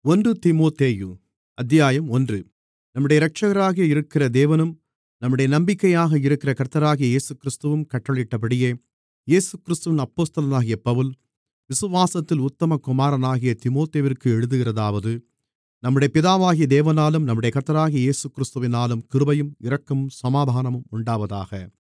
தீமோத்தேயு அத்தியாயம் 1. நம்முடைய இரட்சகராக இருக்கிற தேவனும் நம்முடைய நம்பிக்கையாக இருக்கிற கர்த்தராகிய இயேசுகிறிஸ்துவும் கட்டளையிட்டபடியே, இயேசுகிறிஸ்துவின் அப்போஸ்தலனாகிய பவுல், விசுவாசத்தில் உத்தம குமாரனாகிய தீமோத்தேயுவிற்கு எழுதுகிறதாவது: நம்முடைய பிதாவாகிய தேவனாலும் நம்முடைய கர்த்தராகிய இயேசுகிறிஸ்துவினாலும் கிருபையும் இரக்கமும் சமாதானமும் உண்டாவதாக.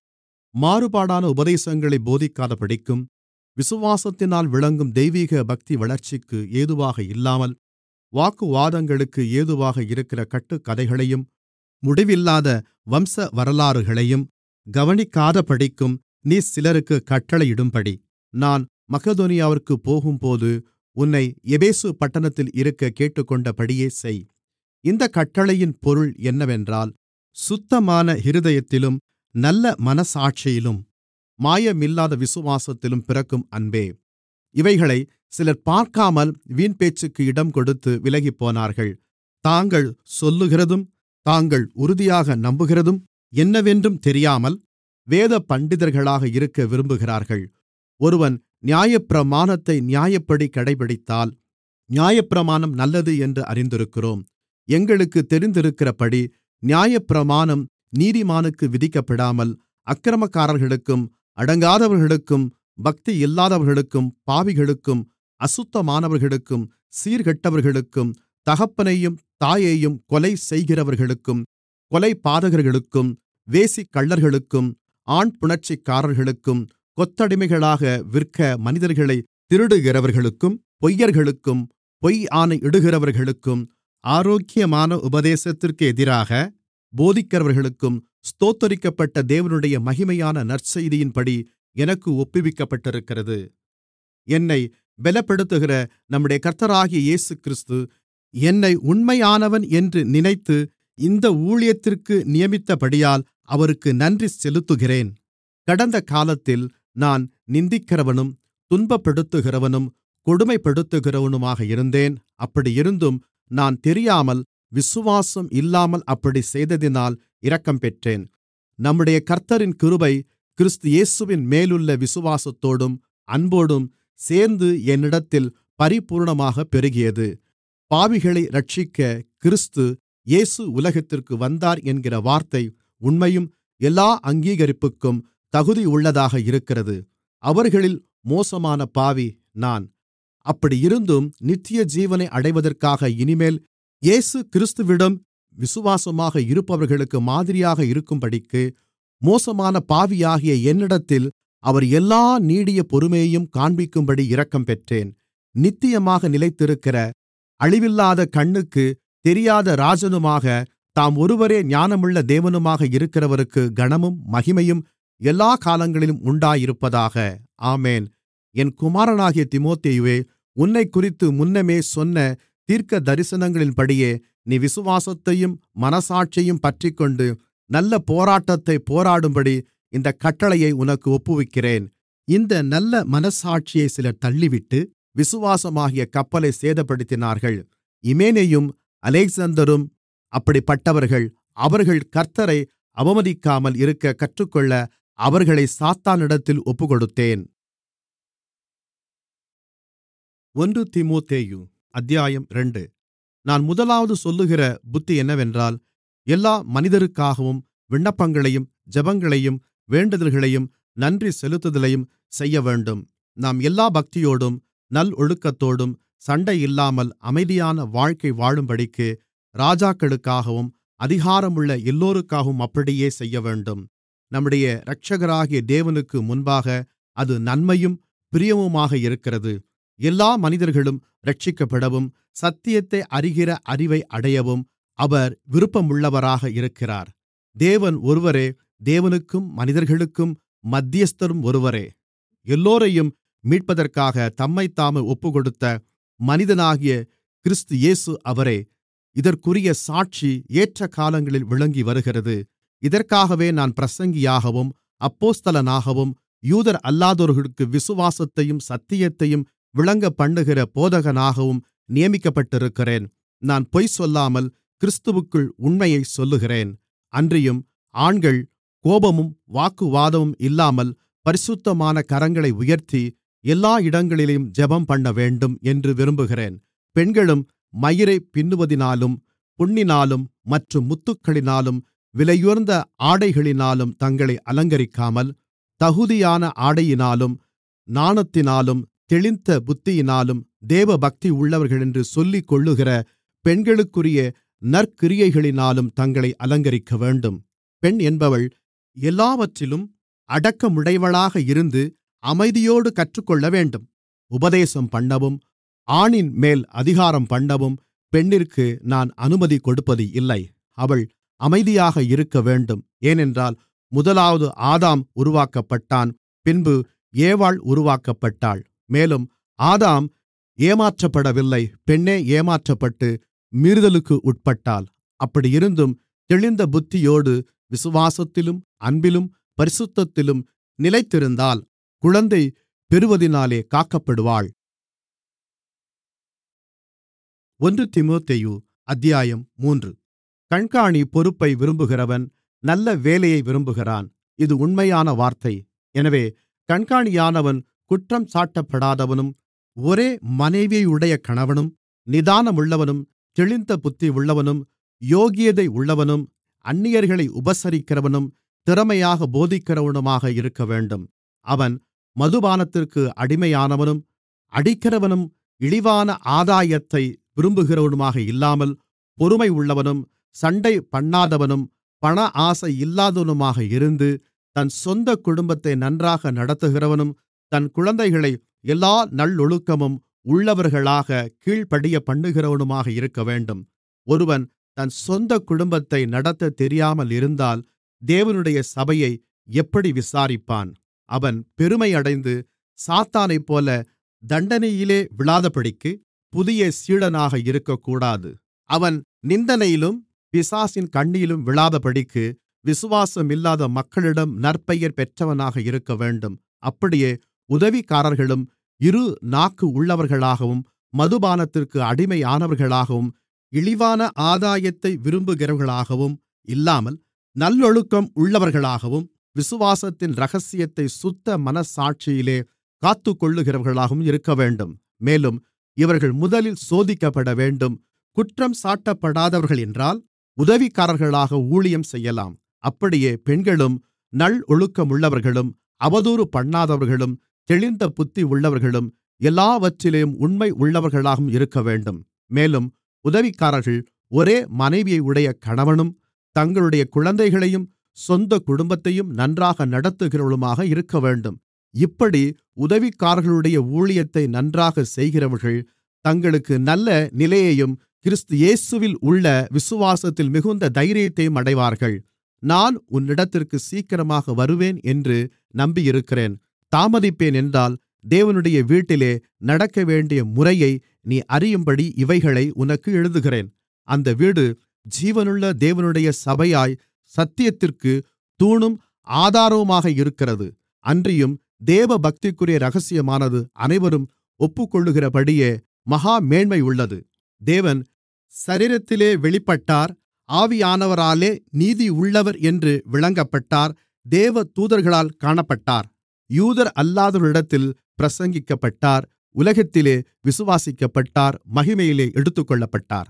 மாறுபாடான உபதேசங்களைப் போதிக்காதபடிக்கும், விசுவாசத்தினால் விளங்கும் தெய்வீக பக்தி வளர்ச்சிக்கு ஏதுவாக இல்லாமல், வாக்குவாதங்களுக்கு ஏதுவாக இருக்கிற கட்டுக்கதைகளையும் முடிவில்லாத வம்சவரலாறுகளையும் கவனிக்காதபடிக்கும் நீ சிலருக்குக் கட்டளையிடும்படி, நான் மக்கெதோனியாவிற்குப் போகும்போது உன்னை எபேசு பட்டணத்தில் இருக்கக் கேட்டுக்கொண்டபடியே செய். இந்தக் கட்டளையின் பொருள் என்னவென்றால், சுத்தமான இருதயத்திலும் நல்ல மனச்சாட்சியிலும் மாயமில்லாத விசுவாசத்திலும் பிறக்கும் அன்பே. இவைகளை சிலர் பார்க்காமல் வீண்பேச்சுக்கு இடம்கொடுத்து விலகிப்போனார்கள். தாங்கள் சொல்லுகிறதும் தாங்கள் உறுதியாக நம்புகிறதும் என்னவென்றும் தெரியாமல் வேத பண்டிதர்களாக இருக்க விரும்புகிறார்கள். ஒருவன் நியாயப்பிரமாணத்தை நியாயப்படி கடைபிடித்தால், நியாயப்பிரமாணம் நல்லது என்று அறிந்திருக்கிறோம். எங்களுக்குத் தெரிந்திருக்கிறபடி நியாயப்பிரமாணம் நீதிமானுக்கு விதிக்கப்படாமல், அக்கிரமக்காரர்களுக்கும் அடங்காதவர்களுக்கும் பக்தியில்லாதவர்களுக்கும் பாவிகளுக்கும் அசுத்தமானவர்களுக்கும் சீர்கெட்டவர்களுக்கும் தகப்பனையும் தாயையும் கொலை செய்கிறவர்களுக்கும் கொலைபாதகர்களுக்கும் வேசிக்கள்ளர்களுக்கும் ஆண்புணர்ச்சிக்காரர்களுக்கும் கொத்தடிமைகளாக விற்க மனிதர்களை திருடுகிறவர்களுக்கும் பொய்யர்களுக்கும் பொய் ஆணையிடுகிறவர்களுக்கும் ஆரோக்கியமான உபதேசத்திற்கு எதிராக போதிக்கிறவர்களுக்கும் ஸ்தோத்தரிக்கப்பட்ட தேவனுடைய மகிமையான நற்செய்தியின்படி எனக்கு ஒப்புவிக்கப்பட்டிருக்கிறது. என்னை பெலப்படுத்துகிற நம்முடைய கர்த்தராகிய இயேசுகிறிஸ்து என்னை உண்மையானவன் என்று நினைத்து இந்த ஊழியத்திற்கு நியமித்தபடியால் அவருக்கு நன்றி செலுத்துகிறேன். கடந்த காலத்தில் நான் நிந்திக்கிறவனும் துன்பப்படுத்துகிறவனும் கொடுமைப்படுத்துகிறவனுமாக இருந்தேன். அப்படியிருந்தும் நான் தெரியாமல் விசுவாசம் இல்லாமல் அப்படிச் செய்ததினால் இரக்கம் பெற்றேன். நம்முடைய கர்த்தரின் கிருபை கிறிஸ்து இயேசுவின் மேலுள்ள விசுவாசத்தோடும் அன்போடும் சேர்ந்து என்னிடத்தில் பரிபூரணமாகப் பெருகியது. பாவிகளை இரட்சிக்க கிறிஸ்து இயேசு உலகத்திற்கு வந்தார் என்கிற வார்த்தை உண்மையும் எல்லா அங்கீகரிப்புக்கும் தகுதியுள்ளதாக இருக்கிறது. அவர்களில் மோசமான பாவி நான். அப்படியிருந்தும் நித்திய ஜீவனை அடைவதற்காக இனிமேல் இயேசு கிறிஸ்துவிடம் விசுவாசமாக இருப்பவர்களுக்கு மாதிரியாக இருக்கும்படிக்கு, மோசமான பாவியாகிய என்னிடத்தில் அவர் எல்லா நீடிய பொறுமையையும் காண்பிக்கும்படி இரக்கம் பெற்றேன். நித்தியமாக நிலைத்திருக்கிற அழிவில்லாத கண்ணுக்குத் தெரியாத ராஜனுமாக, தாம் ஒருவரே ஞானமுள்ள தேவனுமாக இருக்கிறவருக்கு கனமும் மகிமையும் எல்லா காலங்களிலும் உண்டாயிருப்பதாக. ஆமென். என் குமாரனாகிய தீமோத்தேயுவே, உன்னைக்குறித்து முன்னமே சொன்ன தீர்க்க தரிசனங்களின்படியே நீ விசுவாசத்தையும் மனச்சாட்சியையும் பற்றிக்கொண்டு நல்ல போராட்டத்தைப் போராடும்படி இந்தக் கட்டளையை உனக்கு ஒப்புவிக்கிறேன். இந்த நல்ல மனச்சாட்சியை சிலர் தள்ளிவிட்டு விசுவாசமாகிய கப்பலை சேதப்படுத்தினார்கள். இமேனேயும் அலெக்சந்தரும் அப்படிப்பட்டவர்கள். அவர்கள் கர்த்த்தரை அவமதிக்காமல் இருக்கக் கற்றுக்கொள்ள அவர்களை சாத்தானிடத்தில் ஒப்புக்கொடுத்தேன். தீமோத்தேயு அத்தியாயம் 2. நான் முதலாவது சொல்லுகிற புத்தி என்னவென்றால், எல்லா மனிதருக்காகவும் விண்ணப்பங்களையும் ஜெபங்களையும் வேண்டுதல்களையும் நன்றி செலுத்துதலையும் செய்யவேண்டும். நாம் எல்லா பக்தியோடும் நல்லொழுக்கத்தோடும் சண்டையில்லாமல் அமைதியான வாழ்க்கை வாழும்படிக்கு ராஜாக்களுக்காகவும் அதிகாரமுள்ள எல்லோருக்காகவும் அப்படியே செய்யவேண்டும். நம்முடைய இரட்சகராகிய தேவனுக்கு முன்பாக அது நன்மையும் பிரியமுமாக இருக்கிறது. எல்லா மனிதர்களும் இரட்சிக்கப்படவும் சத்தியத்தை அறிகிற அறிவை அடையவும் அவர் விருப்பமுள்ளவராக இருக்கிறார். தேவன் ஒருவரே, தேவனுக்கும் மனிதர்களுக்கும் மத்தியஸ்தரும் ஒருவரே. எல்லோரையும் மீட்பதற்காக தம்மைத்தாமே ஒப்புக்கொடுத்த மனிதனாகிய கிறிஸ்து இயேசு அவரே. இதற்குரிய சாட்சி ஏற்ற காலங்களில் விளங்கி வருகிறது. இதற்காகவே நான் பிரசங்கியாகவும் அப்போஸ்தலனாகவும் யூதர் அல்லாதோர்களுக்கு விசுவாசத்தையும் சத்தியத்தையும் விளங்கப்பண்ணுகிற போதகனாகவும் நியமிக்கப்பட்டிருக்கிறேன். நான் பொய் சொல்லாமல் கிறிஸ்துவுக்குள் உண்மையைச் சொல்லுகிறேன். அன்றியும் ஆண்கள் கோபமும் வாக்குவாதமும் இல்லாமல் பரிசுத்தமான கரங்களை உயர்த்தி எல்லா இடங்களிலும் ஜெபம்பண்ணவேண்டும் என்று விரும்புகிறேன். பெண்களும் மயிரைப் பின்னுவதினாலும் பொன்னினாலும் மற்றும் முத்துக்களினாலும் விலையுயர்ந்த ஆடைகளினாலும் தங்களை அலங்கரிக்காமல், தகுதியான ஆடையினாலும் நாணத்தினாலும் தெளிந்த புத்தியினாலும் தேவபக்தி உள்ளவர்களென்று சொல்லிக்கொள்ளுகிற பெண்களுக்குரிய நற்கிரியைகளினாலும் தங்களை அலங்கரிக்கவேண்டும். பெண் என்பவள் எல்லாவற்றிலும் அடக்கமுடையவளாக இருந்து அமைதியோடு கற்றுக்கொள்ளவேண்டும். உபதேசம் பண்ணவும் ஆணின்மேல் அதிகாரம் பண்ணவும் பெண்ணிற்கு நான் அனுமதி கொடுப்பது இல்லை. அவள் அமைதியாக இருக்கவேண்டும். ஏனென்றால் முதலாவது ஆதாம் உருவாக்கப்பட்டான், பின்பு ஏவாள் உருவாக்கப்பட்டாள். மேலும் ஆதாம் ஏமாற்றப்படவில்லை, பெண்ணே ஏமாற்றப்பட்டு மீறுதலுக்கு உட்பட்டாள். அப்படியிருந்தும் தெளிந்த புத்தியோடு விசுவாசத்திலும் அன்பிலும் பரிசுத்தத்திலும் நிலைத்திருந்தால் குழந்தை பெறுவதினாலே காக்கப்படுவாள். 1 தீமோத்தேயு அத்தியாயம் 3. கண்காணி பொறுப்பை விரும்புகிறவன் நல்ல வேலையை விரும்புகிறான். இது உண்மையான வார்த்தை. எனவே கண்காணியானவன் குற்றம் சாட்டப்படாதவனும் ஒரே மனைவியையுடைய கணவனும் நிதானமுள்ளவனும் தெளிந்த புத்தி உள்ளவனும் யோகியதை உள்ளவனும் அந்நியர்களை உபசரிக்கிறவனும் திறமையாக போதிக்கிறவனுமாக இருக்கவேண்டும். அவன் மதுபானத்திற்கு அடிமையானவனும் அடிக்கிறவனும் இழிவான ஆதாயத்தை விரும்புகிறவனுமாக இல்லாமல் பொறுமை உள்ளவனும் சண்டை பண்ணாதவனும் பண ஆசை இல்லாதவனுமாக இருந்து தன் சொந்த குடும்பத்தை நன்றாக நடத்துகிறவனும் தன் குழந்தைகளை எல்லா நல்லொழுக்கமும் உள்ளவர்களாக கீழ்ப்படியப்பண்ணுகிறவனுமாக இருக்கவேண்டும். ஒருவன் தன் சொந்த குடும்பத்தை நடத்தத் தெரியாமல் இருந்தால் தேவனுடைய சபையை எப்படி விசாரிப்பான்? அவன் பெருமையடைந்து சாத்தானைப்போல தண்டனையிலே விழாதபடிக்கு புதிய சீடனாக இருக்கக்கூடாது. அவன் நிந்தனையிலும் பிசாசின் கண்ணியிலும் விழாதபடிக்கு விசுவாசமில்லாத மக்களிடம் நற்பெயர் பெற்றவனாக இருக்கவேண்டும். அப்படியே உதவிக்காரர்களும் இரு நாக்கு உள்ளவர்களாகவும் மதுபானத்திற்கு அடிமையானவர்களாகவும் இழிவான ஆதாயத்தை விரும்புகிறவர்களாகவும் இல்லாமல் நல்லொழுக்கம் உள்ளவர்களாகவும் விசுவாசத்தின் இரகசியத்தை சுத்த மனச்சாட்சியிலே காத்துக்கொள்ளுகிறவர்களாகவும் இருக்கவேண்டும். மேலும் இவர்கள் முதலில் சோதிக்கப்படவேண்டும். குற்றம் சாட்டப்படாதவர்கள் என்றால் உதவிக்காரர்களாக ஊழியம் செய்யலாம். அப்படியே பெண்களும் நல்லொழுக்கமுள்ளவர்களும் அவதூறு பண்ணாதவர்களும் தெளிந்த புத்தி உள்ளவர்களும் எல்லாவற்றிலேயும் உண்மை உள்ளவர்களாகவும் இருக்கவேண்டும். மேலும் உதவிக்காரர்கள் ஒரே மனைவியையுடைய கணவனும் தங்களுடைய குழந்தைகளையும் சொந்த குடும்பத்தையும் நன்றாக நடத்துகிறவர்களுமாக இருக்கவேண்டும். இப்படி உதவிக்காரர்களுடைய ஊழியத்தை நன்றாக செய்கிறவர்கள் தங்களுக்கு நல்ல நிலையையும் கிறிஸ்து இயேசுவில் உள்ள விசுவாசத்தில் மிகுந்த தைரியத்தையும் அடைவார்கள். நான் உன்னிடத்திற்கு சீக்கிரமாக வருவேன் என்று நம்பியிருக்கிறேன். தாமதிப்பேன் என்றால் தேவனுடைய வீட்டிலே நடக்கவேண்டிய முறையை நீ அறியும்படி இவைகளை உனக்கு எழுதுகிறேன். அந்த வீடு ஜீவனுள்ள தேவனுடைய சபையாய் சத்தியத்திற்கு தூணும் ஆதாரமுமாக இருக்கிறது. அன்றியும் தேவபக்திக்குரிய இரகசியமானது அனைவரும் ஒப்புக்கொள்ளுகிறபடியே மகா மேன்மை உள்ளது. தேவன் சரீரத்திலே வெளிப்பட்டார், ஆவியானவராலே நீதியுள்ளவர் என்று விளங்கப்பட்டார், தேவ தூதர்களால் காணப்பட்டார், யூதர் அல்லாதவர்களிடத்தில் பிரசங்கிக்கப்பட்டார், உலகத்திலே விசுவாசிக்கப்பட்டார், மகிமையிலே எடுத்துக்கொள்ளப்பட்டார்.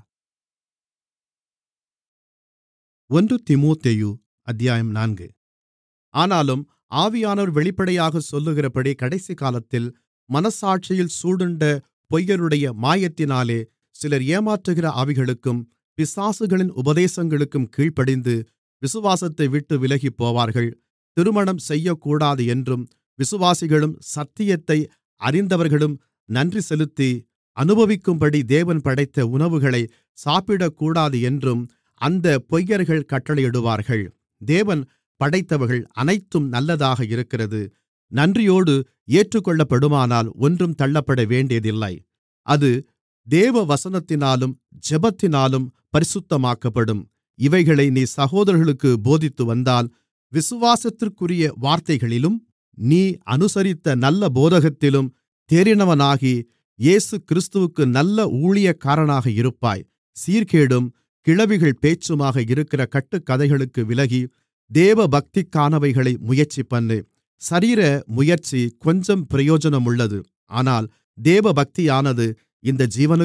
1 தீமோத்தேயு அத்தியாயம் 4. ஆனாலும் ஆவியானவர் வெளிப்படையாகச் சொல்லுகிறபடி கடைசிகாலத்தில் மனச்சாட்சியில் சூடுண்ட பொய்யருடைய மாயத்தினாலே சிலர் ஏமாற்றுகிற ஆவிகளுக்கும் பிசாசுகளின் உபதேசங்களுக்கும் கீழ்ப்படிந்து விசுவாசத்தை விட்டு விலகிப்போவார்கள். திருமணம் செய்யக்கூடாது என்றும் விசுவாசிகளும் சத்தியத்தை அறிந்தவர்களும் நன்றி செலுத்தி அனுபவிக்கும்படி தேவன் படைத்த உணவுகளை சாப்பிடக்கூடாது என்றும் அந்த பொய்யர்கள் கட்டளையிடுவார்கள். தேவன் படைத்தவைகள் அனைத்தும் நல்லதாக இருக்கிறது. நன்றியோடு ஏற்றுக்கொள்ளப்படுமானால் ஒன்றும் தள்ளப்பட வேண்டியதில்லை. அது தேவ வசனத்தினாலும் ஜெபத்தினாலும் பரிசுத்தமாக்கப்படும். இவைகளை நீ சகோதரர்களுக்கு போதித்து வந்தால் விசுவாசத்திற்குரிய வார்த்தைகளிலும் நீ அனுசரித்த நல்ல போதகத்திலும் தேறினவனாகி இயேசு கிறிஸ்துவுக்கு நல்ல ஊழியக்காரனாக இருப்பாய். சீர்கேடும் கிழவிகள் பேச்சுமாக இருக்கிற கட்டுக்கதைகளுக்கு விலகி தேவபக்திக்கானவைகளை முயற்சிபண்ணு. சரீர முயற்சி கொஞ்சம் பிரயோஜனமுள்ளது, ஆனால் தேவபக்தியானது இந்த ஜீவனுக்கும்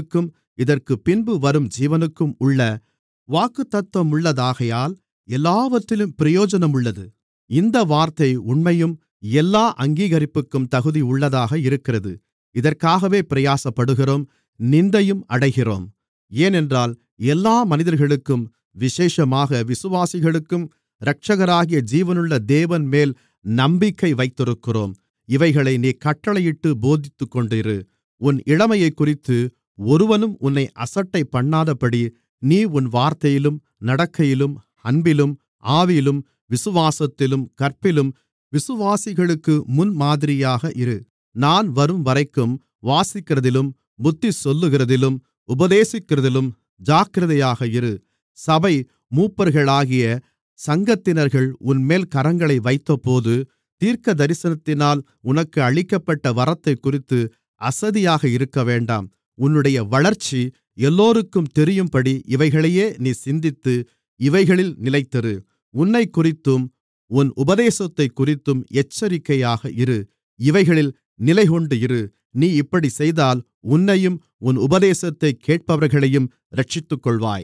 இதற்குப் பின்பு வரும் ஜீவனுக்கும் உள்ள வாக்குத்தத்தமுள்ளதாகையால் எல்லாவற்றிலும் பிரயோஜனமுள்ளது. இந்த வார்த்தை உண்மையும் எல்லா அங்கீகரிப்புக்கும் தகுதியுள்ளதாக இருக்கிறது. இதற்காகவே பிரயாசப்படுகிறோம், நிந்தையும் அடைகிறோம். ஏனென்றால் எல்லா மனிதர்களுக்கும், விசேஷமாக விசுவாசிகளுக்கும் இரட்சகராகிய ஜீவனுள்ள தேவன்மேல் நம்பிக்கை வைத்திருக்கிறோம். இவைகளை நீ கட்டளையிட்டு போதித்துக்கொண்டிரு. உன் இளமையைக்குறித்து ஒருவனும் உன்னை அசட்டை பண்ணாதபடி நீ உன் வார்த்தையிலும் நடக்கையிலும் அன்பிலும் ஆவியிலும் விசுவாசத்திலும் கற்பிலும் விசுவாசிகளுக்கு முன்மாதிரியாக இரு. நான் வரும்வரைக்கும் வாசிக்கிறதிலும் புத்தி சொல்லுகிறதிலும் உபதேசிக்கிறதிலும் ஜாக்கிரதையாக இரு. சபை மூப்பர்களாகிய சங்கத்தினர்கள் உன்மேல் கரங்களை வைத்தபோது தீர்க்கதரிசனத்தினால் உனக்கு அளிக்கப்பட்ட வரத்தைக்குறித்து அசதியாக இருக்கவேண்டாம். உன்னுடைய வளர்ச்சி எல்லோருக்கும் தெரியும்படி இவைகளையே நீ சிந்தித்து இவைகளில் நிலைத்திரு. உன்னைக்குறித்தும் உன் உபதேசத்தைக்குறித்தும் எச்சரிக்கையாக இரு. இவைகளில் நிலைகொண்டு இரு. நீ இப்படிச் செய்தால் உன்னையும் உன் உபதேசத்தைக் கேட்பவர்களையும் இரட்சித்துக்கொள்வாய்.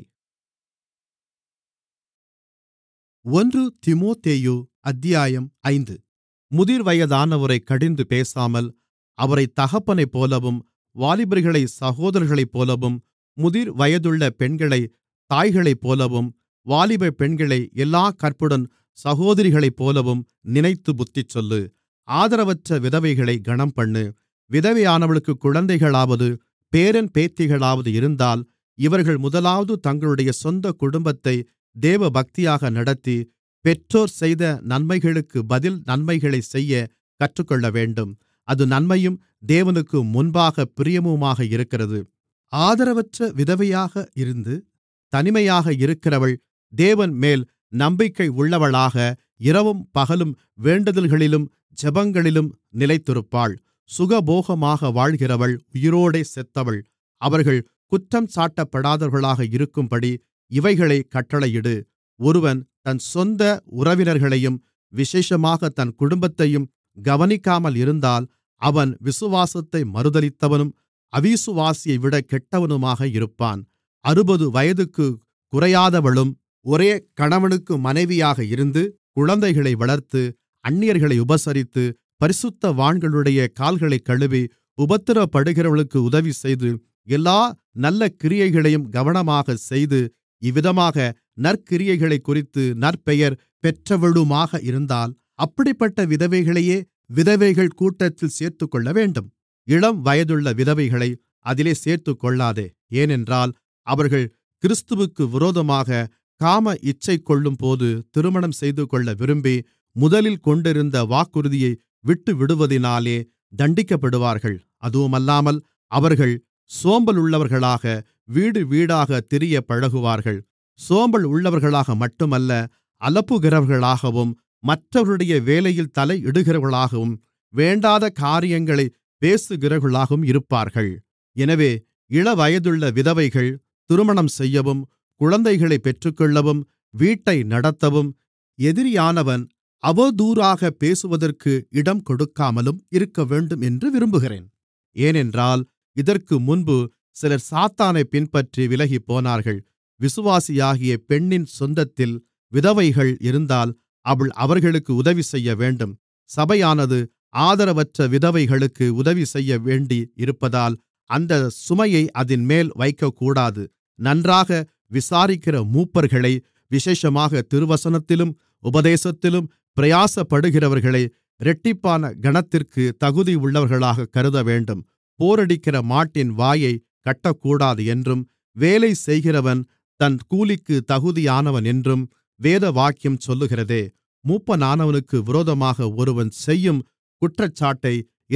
1 தீமோத்தேயு அத்தியாயம் 5. முதிர்வயதானவரைக் கடிந்து பேசாமல் அவரைத் தகப்பனைப்போலவும் வாலிபர்களைச் சகோதரர்களைப்போலவும் முதிர் வயதுள்ள பெண்களைத் தாய்களைப்போலவும் வாலிப பெண்களை எல்லாக் கற்புடன் சகோதரிகளைப்போலவும் நினைத்து புத்திசொல்லு. ஆதரவற்ற விதவைகளைக் கனம்பண்ணு. விதவையானவளுக்குக் குழந்தைகளாவது பேரன் பேத்திகளாவது இருந்தால் இவர்கள் முதலாவது தங்களுடைய சொந்த குடும்பத்தை தேவபக்தியாக நடத்தி பெற்றோர் செய்த நன்மைகளுக்கு பதில் நன்மைகளைச் செய்யக் கற்றுக்கொள்ளவேண்டும். அது நன்மையும் தேவனுக்கு முன்பாகப் பிரியமுமாக இருக்கிறது. ஆதரவற்ற விதவையாக இருந்து தனிமையாக இருக்கிறவள் தேவன்மேல் நம்பிக்கை உள்ளவளாக இரவும் பகலும் வேண்டுதல்களிலும் ஜெபங்களிலும் நிலைத்திருப்பாள். சுகபோகமாக வாழ்கிறவள் உயிரோடே செத்தவள். அவர்கள் குற்றம் சாட்டப்படாதவர்களாக இருக்கும்படி இவைகளைக் கட்டளையிடு. ஒருவன் தன் சொந்த உறவினர்களையும் விசேஷமாக தன் குடும்பத்தையும் கவனிக்காமல் இருந்தால் அவன் விசுவாசத்தை மறுதலித்தவனும் அவிசுவாசியைவிட கெட்டவனுமாக இருப்பான். 60 வயதுக்குக் குறையாதவளும் ஒரே கணவனுக்கு மனைவியாக இருந்து குழந்தைகளை வளர்த்து அந்நியர்களை உபசரித்து பரிசுத்தவான்களுடைய கால்களைக் கழுவி உபத்திரவப்படுகிறவர்களுக்கு உதவிசெய்து எல்லா நல்ல கிரியைகளையும் கவனமாகச் செய்து இவ்விதமாக நற்கிரியைகளைக்குறித்து நற்பெயர் பெற்றவளுமாக இருந்தால் அப்படிப்பட்ட விதவைகளையே விதவைகள் கூட்டத்தில் சேர்த்துக்கொள்ளவேண்டும். இளம் வயதுள்ள விதவைகளை அதிலே சேர்த்துக்கொள்ளாதே. ஏனென்றால் அவர்கள் கிறிஸ்துவுக்கு விரோதமாக காம இச்சை கொள்ளும்போது திருமணம் செய்துகொள்ள விரும்பி முதலில் கொண்டிருந்த வாக்குறுதியை விட்டுவிடுவதினாலே தண்டிக்கப்படுவார்கள். அதுவுமல்லாமல் அவர்கள் சோம்பலுள்ளவர்களாக வீடு வீடாகத் திரிய பழகுவார்கள். சோம்பல் உள்ளவர்களாக மட்டுமல்ல, அலப்புகிறவர்களாகவும் மற்றவர்களுடைய வேலையில் தலையிடுகிறவர்களாகவும் வேண்டாத காரியங்களைப் பேசுகிறவர்களாகவும் இருப்பார்கள். எனவே இளவயதுள்ள விதவைகள் திருமணம் செய்யவும் குழந்தைகளைப் பெற்றுக்கொள்ளவும் வீட்டை நடத்தவும் எதிரியானவன் அவதூறாகப் பேசுவதற்கு இடம் கொடுக்காமலும் இருக்கவேண்டும் என்று விரும்புகிறேன். ஏனென்றால் இதற்கு முன்பு சிலர் சாத்தானைப் பின்பற்றி விலகிப்போனார்கள். விசுவாசியாகிய பெண்ணின் சொந்தத்தில் விதவைகள் இருந்தால் அவள் அவர்களுக்கு உதவி செய்யவேண்டும். சபையானது ஆதரவற்ற விதவைகளுக்கு உதவி செய்ய வேண்டி இருப்பதால் அந்த சுமையை அதின்மேல் வைக்கக்கூடாது. நன்றாக விசாரிக்கிற மூப்பர்களை, விசேஷமாக திருவசனத்திலும் உபதேசத்திலும் பிரயாசப்படுகிறவர்களை இரட்டிப்பான கனத்திற்கு தகுதியுள்ளவர்களாகக் கருதவேண்டும். போரடிக்கிற மாட்டின் வாயைக் கட்டக்கூடாது என்றும் வேலை செய்கிறவன் தன் கூலிக்கு தகுதியானவன் என்றும் வேதவாக்கியம் சொல்லுகிறதே. மூப்பனானவனுக்கு விரோதமாக ஒருவன் செய்யும் குற்றச்சாட்டை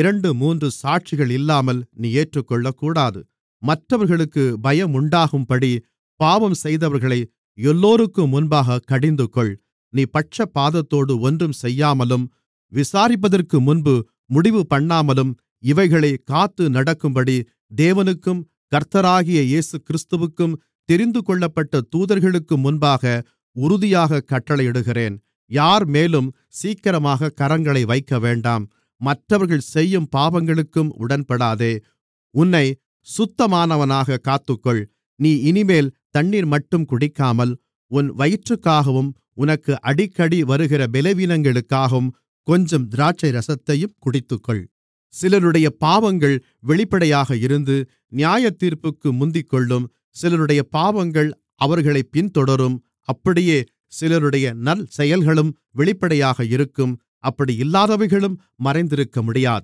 2-3 சாட்சிகள் இல்லாமல் நீ ஏற்றுக்கொள்ளக்கூடாது. மற்றவர்களுக்கு பயமுண்டாகும்படி பாவம் செய்தவர்களை எல்லோருக்கும் முன்பாக கடிந்துகொள். நீ பட்சபாதத்தோடு ஒன்றும் செய்யாமலும் விசாரிப்பதற்கு முன்பு முடிவு பண்ணாமலும் இவைகளைக் காத்து நடக்கும்படி தேவனுக்கும் கர்த்தராகிய இயேசு கிறிஸ்துவுக்கும் தெரிந்துகொள்ளப்பட்ட தூதர்களுக்கும் முன்பாக உறுதியாகக் கட்டளையிடுகிறேன். யார் மேலும் சீக்கிரமாக கரங்களை வைக்கவேண்டாம். மற்றவர்கள் செய்யும் பாவங்களுக்கும் உடன்படாதே. உன்னை சுத்தமானவனாகக் காத்துக்கொள். நீ இனிமேல் தண்ணீர் மட்டும் குடிக்காமல், உன் வயிற்றுக்காகவும் உனக்கு அடிக்கடி வருகிற பலவீனங்களுக்காகவும் கொஞ்சம் திராட்சைரசத்தையும் குடித்துக்கொள். சிலருடைய பாவங்கள் வெளிப்படையாக இருந்து நியாயத்தீர்ப்புக்கு முந்திக்கொள்ளும். சிலருடைய பாவங்கள் அவர்களைப் பின்தொடரும். அப்படியே சிலருடைய நற்செயல்களும் வெளிப்படையாக இருக்கும். அப்படி இல்லாதவைகளும் மறைந்திருக்க முடியாது.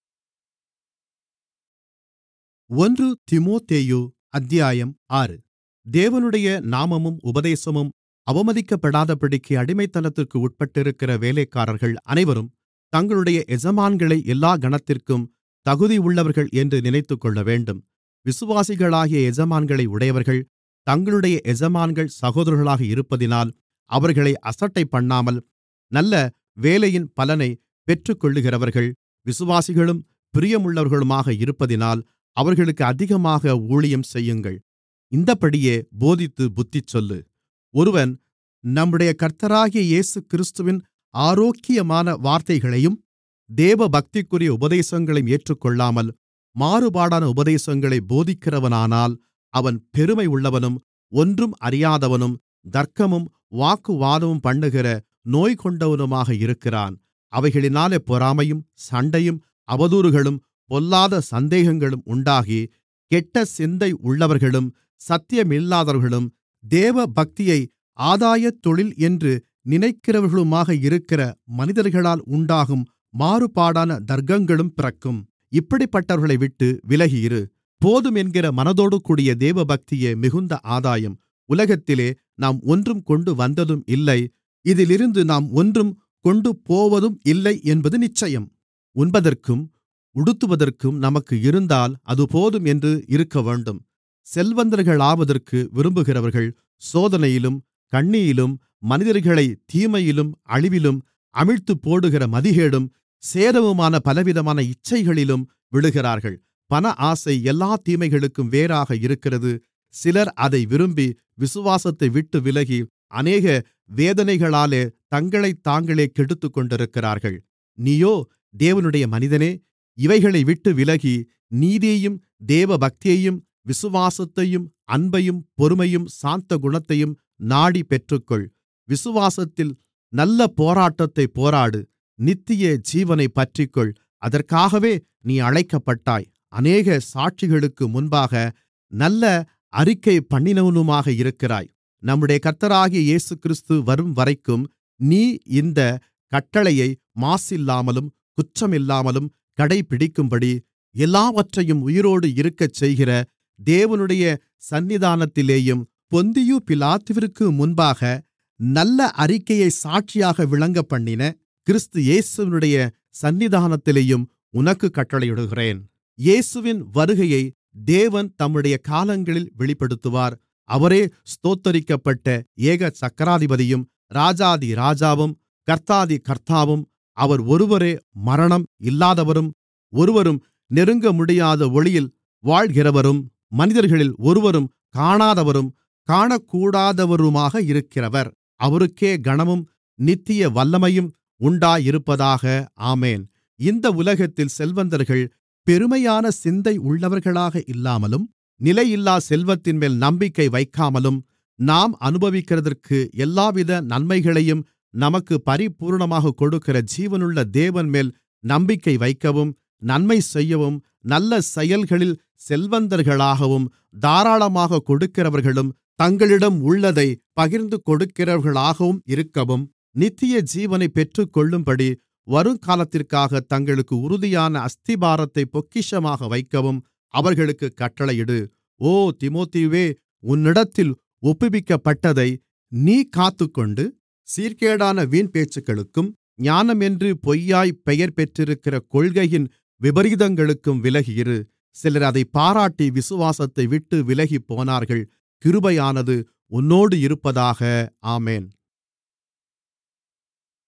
1 தீமோத்தேயு அத்தியாயம் 6. தேவனுடைய நாமமும் உபதேசமும் அவமதிக்கப்படாதபடிக்கு அடிமைத்தனத்திற்கு உட்பட்டிருக்கிற வேலைக்காரர்கள் அனைவரும் தங்களுடைய எஜமான்களை எல்லா கனத்திற்கும் தகுதியுள்ளவர்கள் என்று நினைத்துக்கொள்ளவேண்டும். விசுவாசிகளாகிய எஜமான்களை உடையவர்கள் தங்களுடைய எஜமான்கள் சகோதரர்களாக இருப்பதினால் அவர்களை அசட்டைபண்ணாமல் நல்ல வேலையின் பலனை பெற்றுக்கொள்ளுகிறவர்கள், விசுவாசிகளும் பிரியமுள்ளவர்களுமாக இருப்பதினால் அவர்களுக்கு அதிகமாக ஊழியம் செய்யுங்கள். இந்தப்படியே போதித்து புத்திசொல்லு. ஒருவன் நம்முடைய கர்த்தராகிய இயேசுகிறிஸ்துவின் ஆரோக்கியமான வார்த்தைகளையும் தேவபக்திக்குரிய உபதேசங்களையும் ஏற்றுக்கொள்ளாமல் மாறுபாடான உபதேசங்களை போதிக்கிறவனானால் அவன் பெருமை உள்ளவனும் ஒன்றும் அறியாதவனும் தர்க்கமும் வாக்குவாதமும் பண்ணுகிற நோய்கொண்டவனுமாக இருக்கிறான். அவைகளினாலே பொறாமையும் சண்டையும் அவதூறுகளும் பொல்லாத சந்தேகங்களும் உண்டாகி கெட்ட சிந்தை உள்ளவர்களும் சத்தியமில்லாதவர்களும் தேவபக்தியை ஆதாயத் தொழில் என்று நினைக்கிறவர்களுமாக இருக்கிற மனிதர்களால் உண்டாகும் மாறுபாடான தர்க்கங்களும் பிறக்கும். இப்படிப்பட்டவர்களைவிட்டு விலகியிரு. போதும் என்கிற மனதோடு கூடிய தேவபக்தியே மிகுந்த ஆதாயம். உலகத்திலே நாம் ஒன்றும் கொண்டு வந்ததும் இல்லை, இதிலிருந்து நாம் ஒன்றும் கொண்டு போவதும் இல்லை என்பது நிச்சயம். உண்பதற்கும் உடுத்துவதற்கும் நமக்கு இருந்தால் அது போதும் என்று இருக்கவேண்டும். செல்வந்தர்களாவதற்கு விரும்புகிறவர்கள் சோதனையிலும் கண்ணியிலும் மனிதர்களைத் தீமையிலும் அழிவிலும் அமிழ்த்துப்போடுகிற மதிகேடும் சேதமுமான பலவிதமான இச்சைகளிலும் விழுகிறார்கள். பண ஆசை எல்லாத் தீமைகளுக்கும் வேராக இருக்கிறது. சிலர் அதை விரும்பி விசுவாசத்தை விட்டு விலகி அநேக வேதனைகளாலே தங்களைத் தாங்களே கெடுத்துக்கொண்டிருக்கிறார்கள். நீயோ தேவனுடைய மனிதனே, இவைகளை விட்டு விலகி நீதியையும் தேவபக்தியையும் விசுவாசத்தையும் அன்பையும் பொறுமையும் சாந்த குணத்தையும் நாடி பெற்றுக்கொள். விசுவாசத்தில் நல்ல போராட்டத்தைப் போராடு. நித்திய ஜீவனைப் பற்றிக்கொள். அதற்காகவே நீ அழைக்கப்பட்டாய். அநேக சாட்சிகளுக்கு முன்பாக நல்ல அறிக்கை பண்ணினவனுமாக இருக்கிறாய். நம்முடைய கர்த்தராகிய இயேசுகிறிஸ்து வரும்வரைக்கும் நீ இந்தக் கட்டளையை மாசில்லாமலும் குற்றமில்லாமலும் கடைப்பிடிக்கும்படி எல்லாவற்றையும் உயிரோடு இருக்கச்செய்கிற தேவனுடைய சந்நிதானத்திலேயும் பொந்தியு பிலாத்துவிற்கு முன்பாக நல்ல அறிக்கையை சாட்சியாக விளங்கப்பண்ணின கிறிஸ்து இயேசுவினுடைய சந்நிதானத்திலேயும் உனக்குக் கட்டளையிடுகிறேன். இயேசுவின் வருகையை தேவன் தம்முடைய காலங்களில் வெளிப்படுத்துவார். அவரே ஸ்தோத்தரிக்கப்பட்ட ஏக சக்கராதிபதியும் ராஜாதி ராஜாவும் கர்த்தாதி கர்த்தாவும். அவர் ஒருவரே மரணம் இல்லாதவரும் ஒருவரும் நெருங்க முடியாத ஒளியில் வாழ்கிறவரும் மனிதர்களில் ஒருவரும் காணாதவரும் காணக்கூடாதவருமாக இருக்கிறவர். அவருக்கே கனமும் நித்திய வல்லமையும் உண்டாயிருப்பதாக. ஆமென். இந்த உலகத்தில் செல்வந்தர்கள் பெருமையான சிந்தை உள்ளவர்களாக இல்லாமலும் நிலையில்லா செல்வத்தின்மேல் நம்பிக்கை வைக்காமலும் நாம் அனுபவிக்கிறதற்கு எல்லாவித நன்மைகளையும் நமக்கு பரிபூரணமாக கொடுக்கிற ஜீவனுள்ள தேவன்மேல் நம்பிக்கை வைக்கவும் நன்மை செய்யவும் நல்ல செயல்களில் செல்வந்தர்களாகவும் தாராளமாக கொடுக்கிறவர்களும் தங்களிடம் உள்ளதை பகிர்ந்து கொடுக்கிறவர்களாகவும் இருக்கவும் நித்திய ஜீவனைப் பெற்றுக்கொள்ளும்படி வருங்காலத்திற்காக தங்களுக்கு உறுதியான அஸ்திபாரத்தை பொக்கிஷமாக வைக்கவும் அவர்களுக்குக் கட்டளையிடு. ஓ தீமோத்தேயுவே, உன்னிடத்தில் ஒப்புவிக்கப்பட்டதை நீ காத்துக்கொண்டு சீர்கேடான வீண்பேச்சுக்களுக்கும் ஞானமென்று பொய்யாய்ப் பெயர் பெற்றிருக்கிற கொள்கையின் விபரீதங்களுக்கும் விலகியிரு. சிலர் அதைப் பாராட்டி விசுவாசத்தை விட்டு விலகிப்போனார்கள். கிருபையானது உன்னோடு இருப்பதாக. ஆமென்.